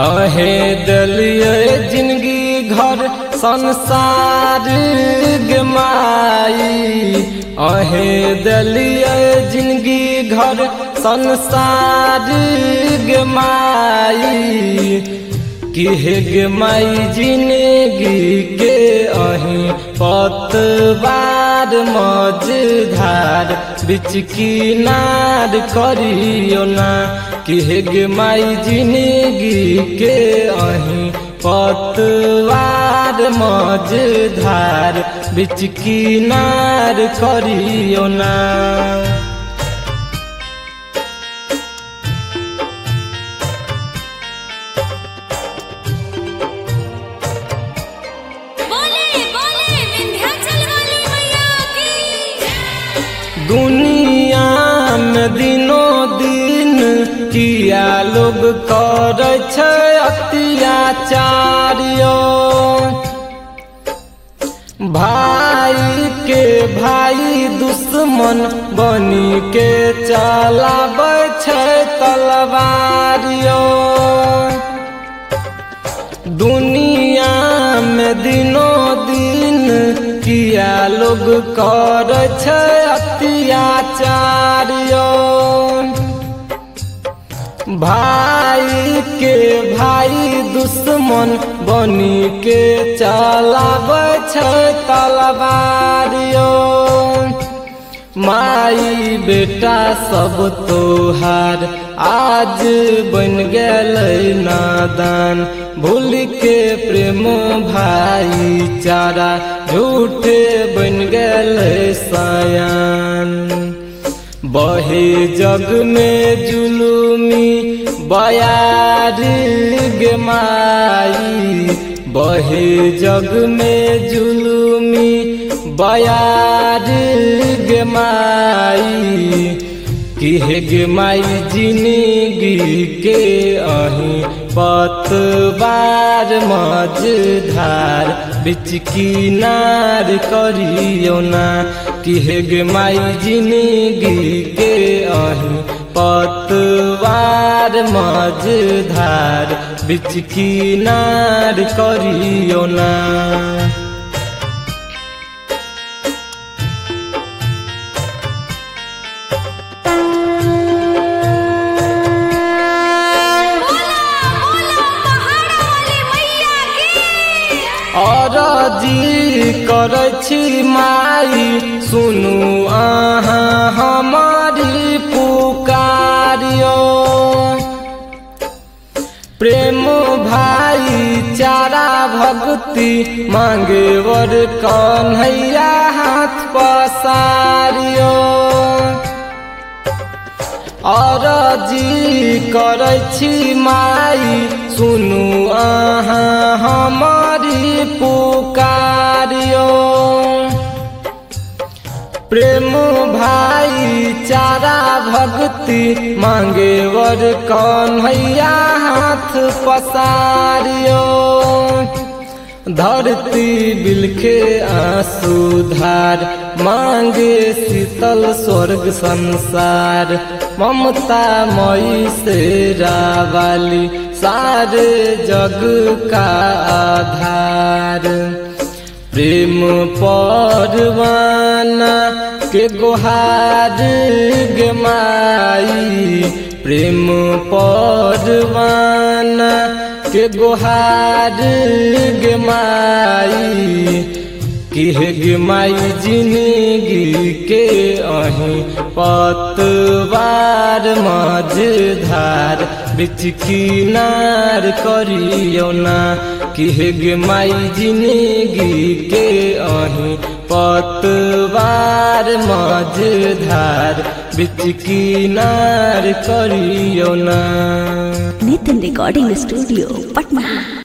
अहे दलिए जिंदगी घर संसार गे माई। अहे दलिए जिंदगी घर संसार गे माई। किहे गे माई जिंदगी के अही पतवार मझधार बिच किनार करियो ना। किहे गे माई जिंदगी के अही पतवार मझधार बिच किनार करियो ना। दुनिया में दिनों दिन किया लोग करे छै अत्याचार यो। भाई के भाई दुश्मन बनी के चलाबै छै तलवार यो। दुनिया में दिनों दिन किया लोग करे छै अत्याचार यो। भाई के भाई दुश्मन बनी के चलाबै छै तलवार यो। माई बेटा सब तोहार आज बन गेलै नादान। भूल के प्रेम भाईचारा झूठे बन गेलै सयान। बहे जग में जुलुमी बयार गे माई। बहे जग में जुलुमी बयार गे माई। किहे गे माई जिंदगी के अही पतवार मझधार बिच किनार करियो ना। किहे गे माई जिंदगी के अही पतवार मझधार बिच किनार करियो ना। अरजी करै छी माई सुनू अहाँ हमारी पुकारियो। प्रेम भाईचारा भक्ति मांगे वर कन्हैया हाथ पसारियो। अरजी करै छी माई सुनू अहाँ हमारी पुकारियो। प्रेम भाईचारा भक्ति मांगे वर कन्हैया हाथ पसारियो। धरती बिलखे आंसू धार मांगे शीतल स्वर्ग संसार। ममता मई से रावाली सारे जग का आधार। प्रेम परवाना के गुहार गे माई। प्रेम परवाना के गुहार गे माई। किहे गे माई जिंदगी के अही पतवार मझधार बिच किनार करियो ना। किहे गे माई जिंदगी के अही पतवार मझधार बिच किनार करियो ना। Nitin recording studio Patna.